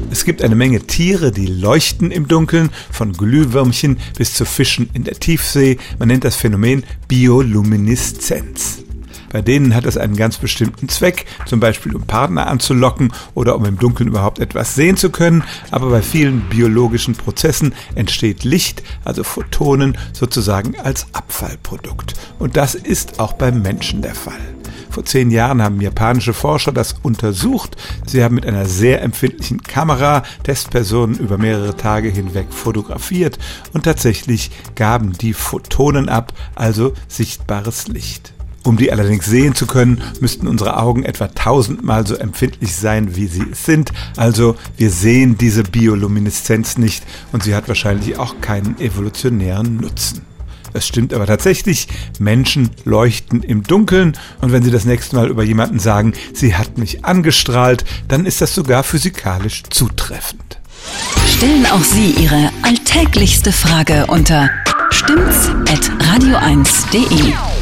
Es gibt eine Menge Tiere, die leuchten im Dunkeln, von Glühwürmchen bis zu Fischen in der Tiefsee. Man nennt das Phänomen Biolumineszenz. Bei denen hat es einen ganz bestimmten Zweck, zum Beispiel um Partner anzulocken oder um im Dunkeln überhaupt etwas sehen zu können. Aber bei vielen biologischen Prozessen entsteht Licht, also Photonen, sozusagen als Abfallprodukt. Und das ist auch beim Menschen der Fall. Vor 10 Jahren haben japanische Forscher das untersucht. Sie haben mit einer sehr empfindlichen Kamera Testpersonen über mehrere Tage hinweg fotografiert und tatsächlich gaben die Photonen ab, also sichtbares Licht. Um die allerdings sehen zu können, müssten unsere Augen etwa 1000-mal so empfindlich sein, wie sie es sind. Also wir sehen diese Biolumineszenz nicht und sie hat wahrscheinlich auch keinen evolutionären Nutzen. Es stimmt aber tatsächlich, Menschen leuchten im Dunkeln und wenn Sie das nächste Mal über jemanden sagen, sie hat mich angestrahlt, dann ist das sogar physikalisch zutreffend. Stellen auch Sie Ihre alltäglichste Frage unter stimmt's@radio1.de.